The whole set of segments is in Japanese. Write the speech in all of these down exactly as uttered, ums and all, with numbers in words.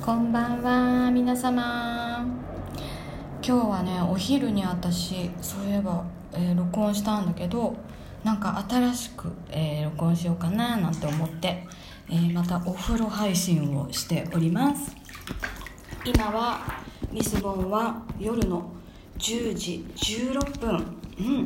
こんばんは皆様。今日はねお昼に私そういえば、えー、録音したんだけど、なんか新しく、えー、録音しようかななんて思って、えー、またお風呂配信をしております。今はリスボンは夜のじゅうじじゅうろっぷん、うん、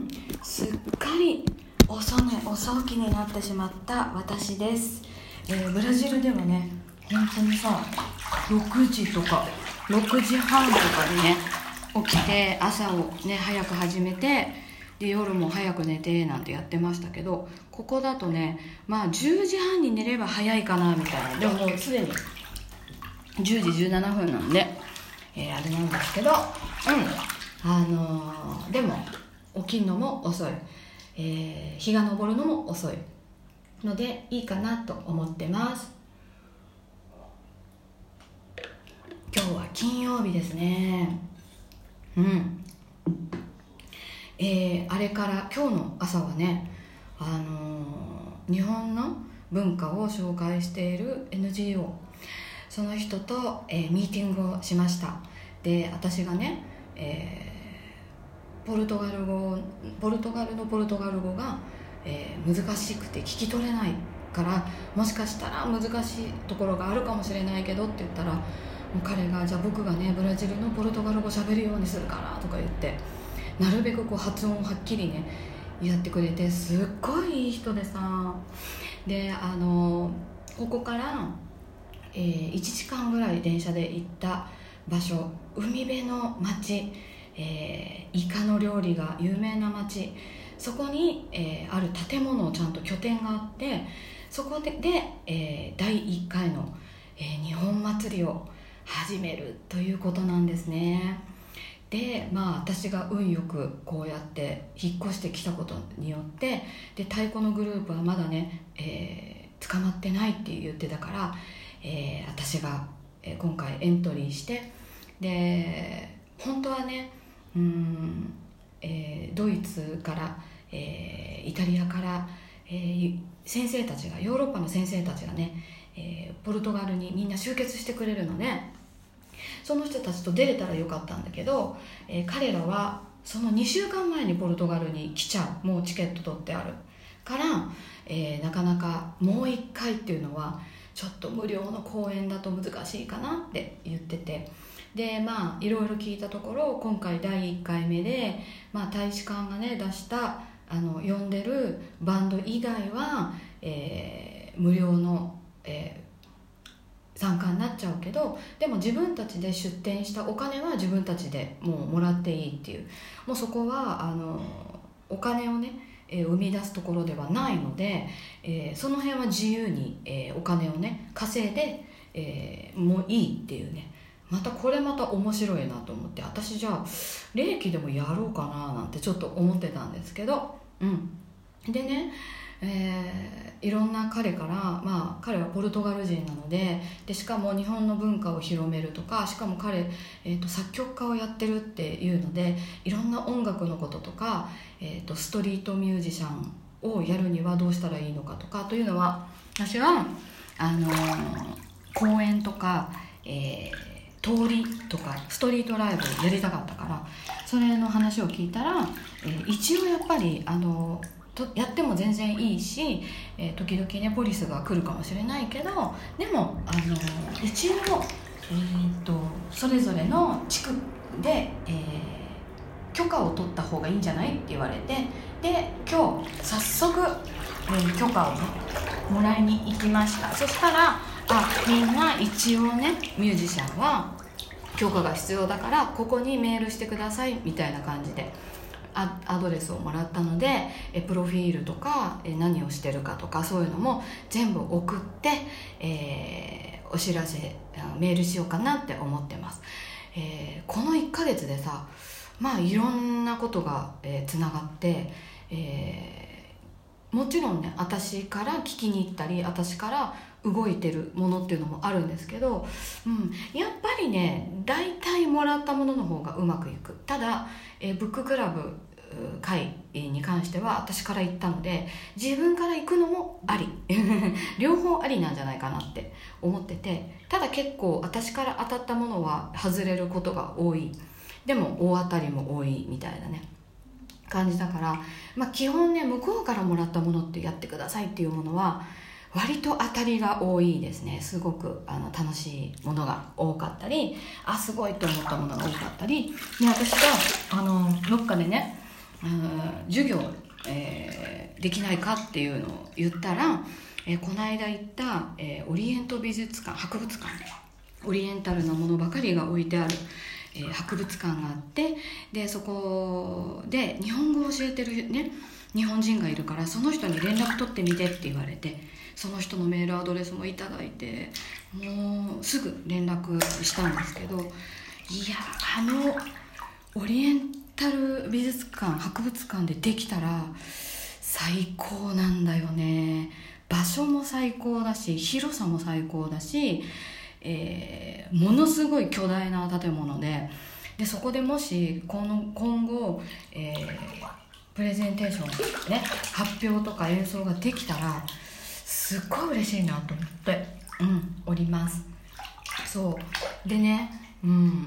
すっかり遅寝遅起きになってしまった私です。えー、ブラジルではね本当にさろくじとかろくじはんとかにね起きて朝をね早く始めて、で夜も早く寝てなんてやってましたけど、ここだとねまあじゅうじはんに寝れば早いかなみたいな。でももうすでにじゅうじじゅうななふんなんで、えー、あれなんですけど、うんあのー、でも起きるのも遅い、えー、日が昇るのも遅いのでいいかなと思ってます。今日は金曜日ですね。うんえー、あれから今日の朝はね、あのー、日本の文化を紹介している エヌジーオー、 その人と、えー、ミーティングをしました。で私がね、えー、ポルトガル語ポルトガルのポルトガル語が、えー、難しくて聞き取れないから、もしかしたら難しいところがあるかもしれないけどって言ったら、もう彼がじゃあ僕がねブラジルのポルトガル語喋るようにするからとか言って、なるべくこう発音をはっきりねやってくれて、すっごいいい人でさ、であのここから、えー、いちじかんぐらい電車で行った場所、海辺の町、えー、イカの料理が有名な町、そこに、えー、ある建物、ちゃんと拠点があって、そこで、でえー、だいいっかいの、えー、日本祭りを始めるということなんですね。でまあ私が運よくこうやって引っ越してきたことによって、で太鼓のグループはまだね、えー、捕まってないって言ってたから、えー、私が、えー、今回エントリーして、で本当はねうーん、えー、ドイツから、えー、イタリアから、えー、先生たちがヨーロッパの先生たちがね、えー、ポルトガルにみんな集結してくれるので、その人たちと出れたらよかったんだけど、えー、彼らはそのにしゅうかんまえにポルトガルに来ちゃう、もうチケット取ってあるから、えー、なかなかもういっかいっていうのはちょっと無料の公演だと難しいかなって言ってて、でまあいろいろ聞いたところ、今回だいいっかいめで、まあ、大使館がね出したあの呼んでるバンド以外は、えー、無料の、えー参加になっちゃうけど、でも自分たちで出店したお金は自分たちでもうもらっていいっていう、もうそこはあのお金をね、えー、生み出すところではないので、えー、その辺は自由に、えー、お金をね稼いで、えー、もういいっていうね、またこれまた面白いなと思って、私じゃあ霊気でもやろうかななんてちょっと思ってたんですけど、うんでねえー、いろんな彼から、まあ、彼はポルトガル人なの で, でしかも日本の文化を広めるとか、しかも彼、えー、と作曲家をやってるっていうので、いろんな音楽のこととか、えー、とストリートミュージシャンをやるにはどうしたらいいのかとかというのは、私はあのー、公演とか、えー、通りとかストリートライブをやりたかったから、それの話を聞いたら、えー、一応やっぱりあのーやっても全然いいし、えー、時々ねポリスが来るかもしれないけど、でもあの一応、えー、とそれぞれの地区で、えー、許可を取った方がいいんじゃないって言われて、で今日早速、えー、許可をねもらいに行きました。そしたらあみんな一応ねミュージシャンは許可が必要だからここにメールしてくださいみたいな感じでアドレスをもらったので、えプロフィールとかえ何をしてるかとかそういうのも全部送って、えー、お知らせメールしようかなって思ってます。えー、このいっかげつでさ、まあいろんなことが、えー、つながって、えー、もちろんね私から聞きに行ったり私から動いてるものっていうのもあるんですけど、うん、やっぱりね大体もらったものの方がうまくいく。ただ、えー、ブッククラブ会に関しては私から言ったので、自分から行くのもあり両方ありなんじゃないかなって思ってて、ただ結構私から当たったものは外れることが多い、でも大当たりも多いみたいなね感じだから、まあ、基本ね向こうからもらったものってやってくださいっていうものは割と当たりが多いですね。すごくあの楽しいものが多かったり、あすごいと思ったものが多かったり、で私があのどっかでね、うん、授業、えー、できないかっていうのを言ったら、えー、この間行った、えー、オリエント美術館博物館、オリエンタルなものばかりが置いてある、えー、博物館があって、でそこで日本語を教えてるね日本人がいるから、その人に連絡取ってみてって言われて、その人のメールアドレスもいただいて、もうすぐ連絡したんですけど、いやあのオリエンタル美術館博物館でできたら最高なんだよね。場所も最高だし、広さも最高だし、えー、ものすごい巨大な建物で、でそこでもしこの今後、えー、プレゼンテーション、ね、発表とか演奏ができたらすっごい嬉しいなと思って、うん、おります。そうでね、うん、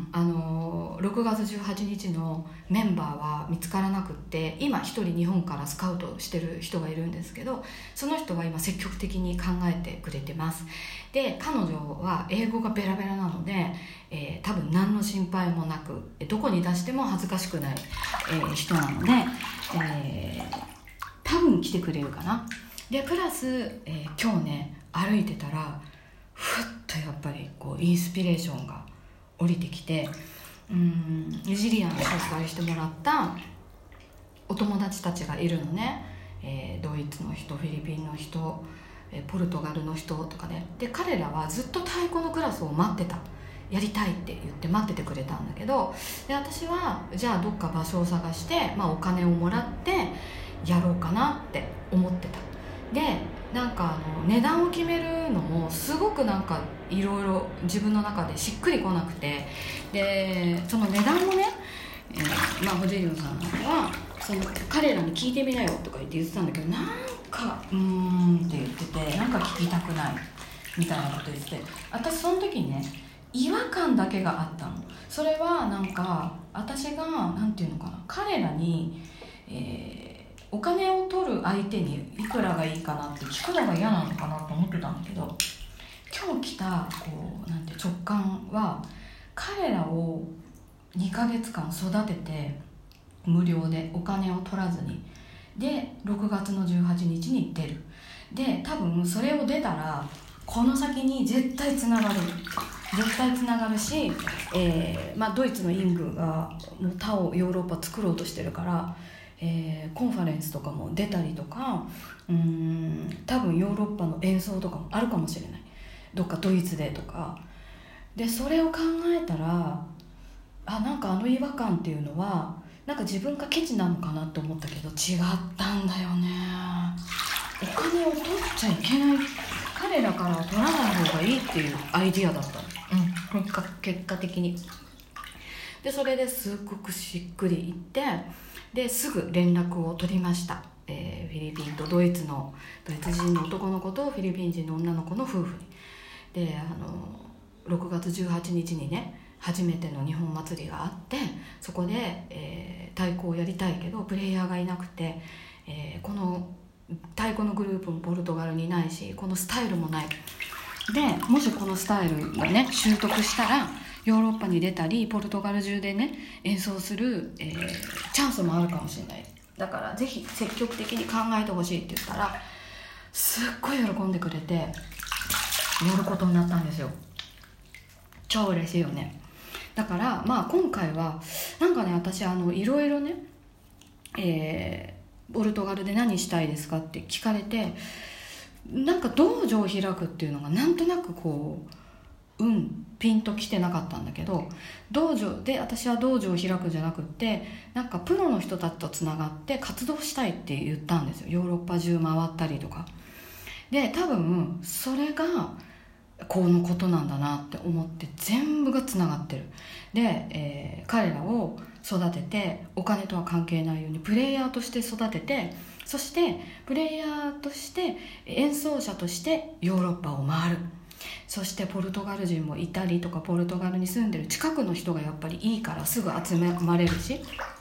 あのろくがつじゅうはちにちのメンバーは見つからなくって、今一人日本からスカウトしてる人がいるんですけど、その人は今積極的に考えてくれてます。で彼女は英語がベラベラなので、えー、多分何の心配もなく、どこに出しても恥ずかしくない、えー、人なので、えー、多分来てくれるかな。でプラス、えー、今日ね歩いてたらふっとやっぱりこうインスピレーションが降りてきて、うーんニュージリアン紹介してもらったお友達たちがいるのね、えー、ドイツの人、フィリピンの人、えー、ポルトガルの人とかね。で彼らはずっと太鼓のクラスを待ってた、やりたいって言って待っててくれたんだけど、で私はじゃあどっか場所を探して、まあ、お金をもらってやろうかなって思ってた。でなんかあの値段を決めるのもすごくなんかいろいろ自分の中でしっくりこなくて、でその値段もね、えー、まあホジェリオンさんはその彼らに聞いてみなよとか言って言ってたんだけど、なんかうーんって言ってて、なんか聞きたくないみたいなこと言ってて、私その時にね違和感だけがあったの。それはなんか私がなんていうのかな、彼らに、えーお金を取る相手にいくらがいいかなって聞くのが嫌なのかなと思ってたんだけど、今日来たこうなんて直感は、彼らをにかげつかん育てて無料でお金を取らずに、でろくがつのじゅうはちにちに出る。で多分それを出たらこの先に絶対つながる絶対つながるし、えーまあ、ドイツのイングがもう他をヨーロッパ作ろうとしてるから、えー、コンファレンスとかも出たりとか、うーん多分ヨーロッパの演奏とかもあるかもしれない、どっかドイツでとかで。それを考えたら、あなんかあの違和感っていうのはなんか自分がケチなのかなと思ったけど違ったんだよね。お金を取っちゃいけない、彼らからは取らない方がいいっていうアイディアだったの、うん、結果、結果的に。でそれですごくしっくりいって、ですぐ連絡を取りました、えー、フィリピンとドイツのドイツ人の男の子とフィリピン人の女の子の夫婦に。であのろくがつじゅうはちにちにね初めての日本祭りがあって、そこで、えー、太鼓をやりたいけどプレイヤーがいなくて、えー、この太鼓のグループもポルトガルにないし、このスタイルもない。でもしこのスタイルがね習得したらヨーロッパに出たりポルトガル中でね演奏する、えー、チャンスもあるかもしれない。だからぜひ積極的に考えてほしいって言ったらすっごい喜んでくれてやることになったんですよ。超嬉しいよね。だからまあ今回はなんかね、私あのいろいろね、えー、ポルトガルで何したいですかって聞かれて、なんか道場を開くっていうのがなんとなくこううんピンときてなかったんだけど、道場で私は道場を開くんじゃなくって、なんかプロの人たちとつながって活動したいって言ったんですよ。ヨーロッパ中回ったりとかで、多分それがこのことなんだなって思って、全部がつながってる。で、えー、彼らを育ててお金とは関係ないようにプレイヤーとして育てて、そしてプレイヤーとして演奏者としてヨーロッパを回る。 そしてポルトガル人もいたりとか、ポルトガルに住んでる近くの人がやっぱりいいからすぐ集まれるし、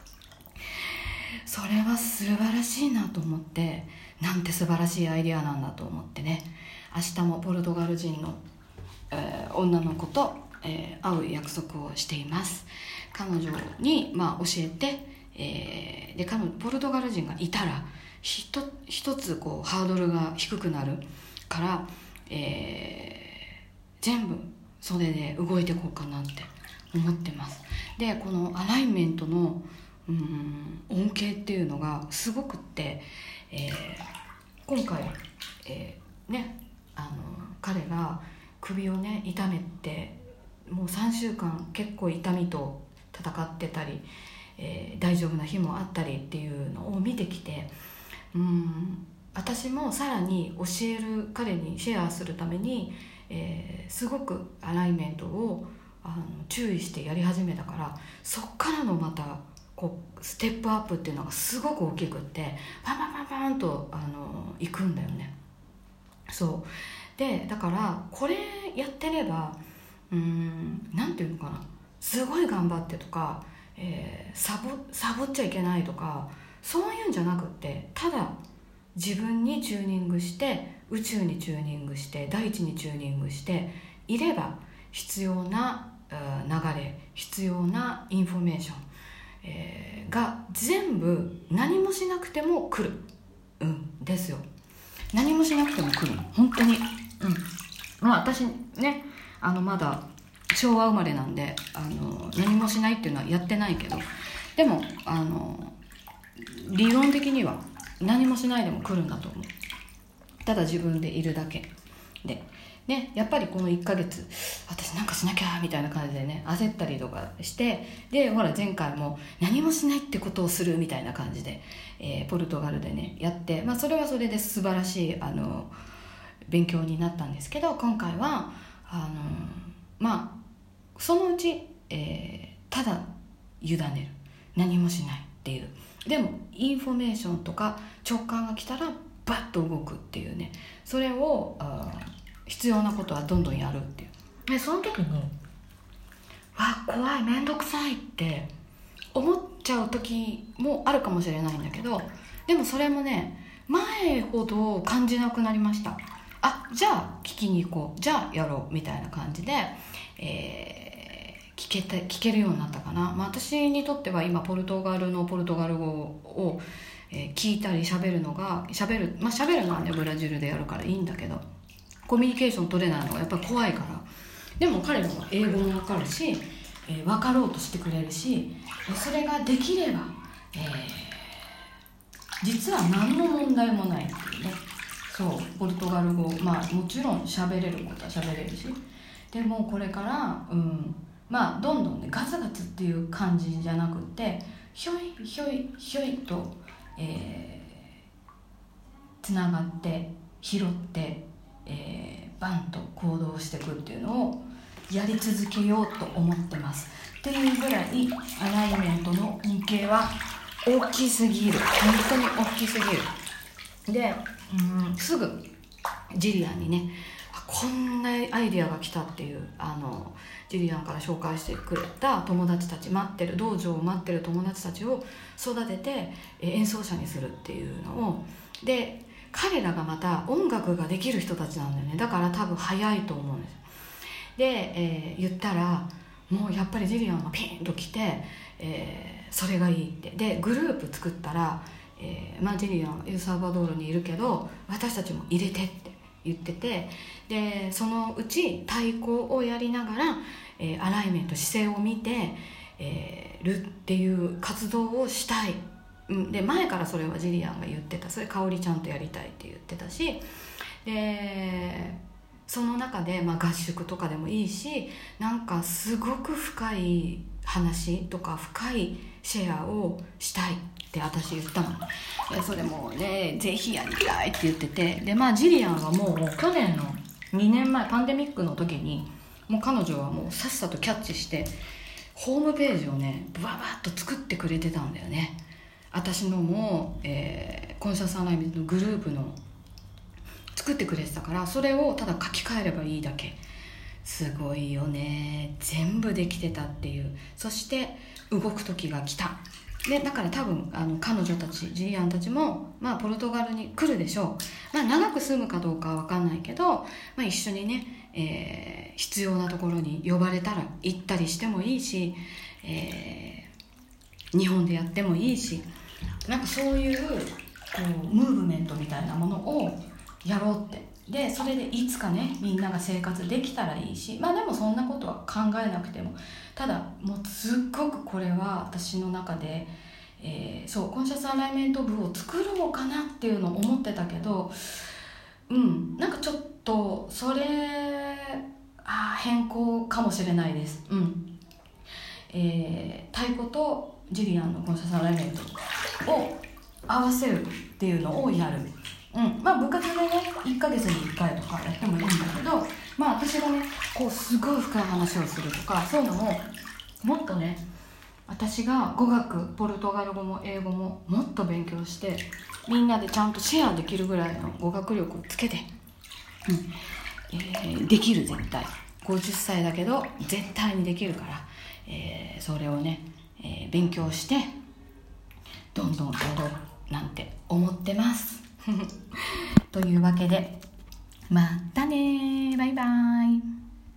それは素晴らしいなと思って、なんて素晴らしいアイデアなんだと思ってね、明日もポルトガル人の、えー、女の子と、えー、会う約束をしています。彼女に、まあ、教えて、えー、で彼女ポルトガル人がいたらひと一つこうハードルが低くなるから、えー全部それで動いていこうかなって思ってます。でこのアライメントのうん恩恵っていうのがすごくって、えー、今回、えー、ねあの彼が首をね痛めてもうさんしゅうかん結構痛みと戦ってたり、えー、大丈夫な日もあったりっていうのを見てきて、うん私もさらに教える彼にシェアするためにえー、すごくアライメントをあの注意してやり始めたから、そっからのまたこうステップアップっていうのがすごく大きくってパンパンパンパンとあのいくんだよね。そうでだからこれやってればうーんなんていうのかな、すごい頑張ってとか、えー、サボサボっちゃいけないとかそういうんじゃなくって、ただ自分にチューニングして宇宙にチューニングして大地にチューニングしていれば、必要な流れ必要なインフォメーション、えー、が全部何もしなくても来る、うんですよ。何もしなくても来る本当に。うんまあ私ねあのまだ昭和生まれなんであの何もしないっていうのはやってないけど、でもあの理論的には何もしないでも来るんだと思う。ただ自分でいるだけでね、やっぱりこのいっかげつ私なんかしなきゃみたいな感じでね焦ったりとかして、でほら前回も何もしないってことをするみたいな感じで、えー、ポルトガルでねやって、まあ、それはそれで素晴らしいあの勉強になったんですけど、今回はあのまあそのうち、えー、ただ委ねる、何もしないっていう、でもインフォメーションとか直感が来たらバッと動くっていうね、それをあ必要なことはどんどんやるっていう。でその時にわ怖いめんどくさいって思っちゃう時もあるかもしれないんだけど、でもそれもね前ほど感じなくなりました。あじゃあ聞きに行こう、じゃあやろうみたいな感じで、えー、聞けて聞けるようになったかな。まあ、私にとっては今ポルトガルのポルトガル語をえー、聞いたり喋るのが喋るまあ喋るのはねブラジルでやるからいいんだけど、コミュニケーション取れないのがやっぱり怖いから、でも彼らは英語も分かるし、えー、分かろうとしてくれるし、それができれば、えー、実は何の問題もないっていうね。そうポルトガル語まあもちろん喋れることは喋れるし、でもこれからうんまあどんどんねガツガツっていう感じじゃなくてひょいひょいひょいとえー、つながって拾って、えー、バンと行動していくっていうのをやり続けようと思ってます。っていうぐらいアライメントの恩恵は大きすぎる、本当に大きすぎる。で、うん、すぐジリアンにねこんなアイディアが来たっていうあのジリアンから紹介してくれた友達たち、待ってる道場を待ってる友達たちを育てて演奏者にするっていうのを、で彼らがまた音楽ができる人たちなんだよね。だから多分早いと思うんです。で、えー、言ったらもうやっぱりジリアンがピンと来て、えー、それがいいって。でグループ作ったら、えーまあ、ジリアンエルサルバドールにいるけど私たちも入れてって言ってて、でそのうち太鼓をやりながら、えー、アライメント姿勢を見て、えー、るっていう活動をしたい、うん、で前からそれはジリアンが言ってた。それ香織ちゃんとやりたいって言ってたし、でその中で、まあ、合宿とかでもいいし、なんかすごく深い話とか深いシェアをしたいって私言ったの。でそれもねぜひやりたいって言ってて、でまあジリアンはもう去年のにねんまえパンデミックの時にもう彼女はもうさっさとキャッチしてホームページをねババッと作ってくれてたんだよね。私のも、えー、コンシャスアライメントのグループの作ってくれてたから、それをただ書き換えればいいだけ。すごいよね、全部できてたっていう。そして動く時が来た。でだから多分あの彼女たちジリアンたちも、まあ、ポルトガルに来るでしょう。まあ、長く住むかどうかは分かんないけど、まあ、一緒にね、えー、必要なところに呼ばれたら行ったりしてもいいし、えー、日本でやってもいいし、なんかそういうこうムーブメントみたいなものをやろうって。でそれでいつかねみんなが生活できたらいいし、まあでもそんなことは考えなくても、ただもうすっごくこれは私の中で、えー、そうコンシャスアライメント部を作ろうかなっていうのを思ってたけど、うんなんかちょっとそれあ変更かもしれないです。うん、えー、太鼓とジリアンのコンシャスアライメントを合わせるっていうのをやる。うんまあ、部活でねいっかげつにいっかいとかやってもいいんだけど、まあ私がねこうすごい深い話をするとかそういうのももっとね、私が語学ポルトガル語も英語ももっと勉強してみんなでちゃんとシェアできるぐらいの語学力をつけて、うんえー、できる。絶対ごじゅっさいだけど絶対にできるから、えー、それをね、えー、勉強してどんどんやろうなんて思ってますというわけでまたね、バイバイ。